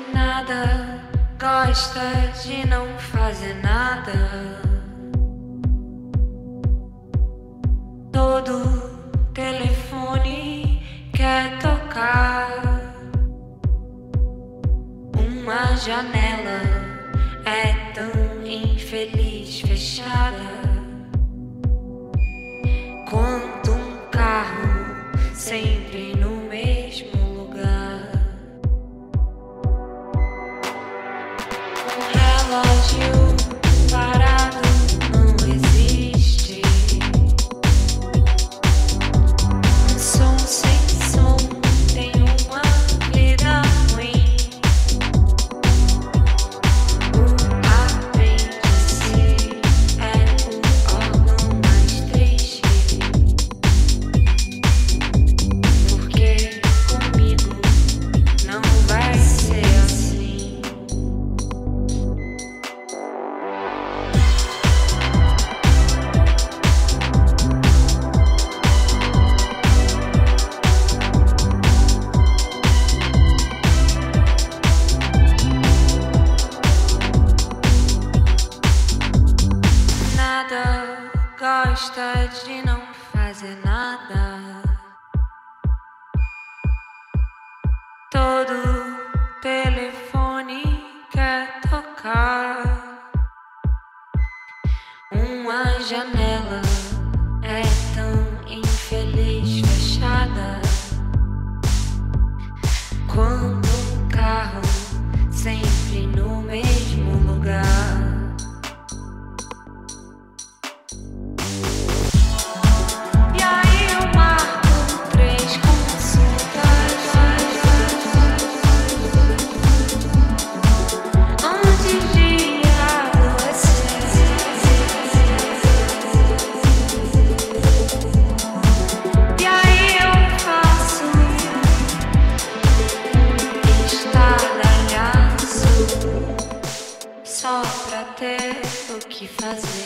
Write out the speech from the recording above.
Nada, gosta de não fazer nada. Todo telefone quer tocar. Uma janela é tão infeliz fechada quanto um carro sempre no mesmo lugar. Um relógio parado não existe. Um som sem som tem uma vida ruim. O apêndice é o órgão mais triste. Porque comigo não vai ser assim. Nada, gosta de não fazer nada. Todo telefone quer tocar. Uma janela é tão infeliz fechada quando um carro sempre no mesmo lugar. E aí eu marco 3 consultas antes de adoecer. E aí eu faço estardalhaço só pra ter o que fazer.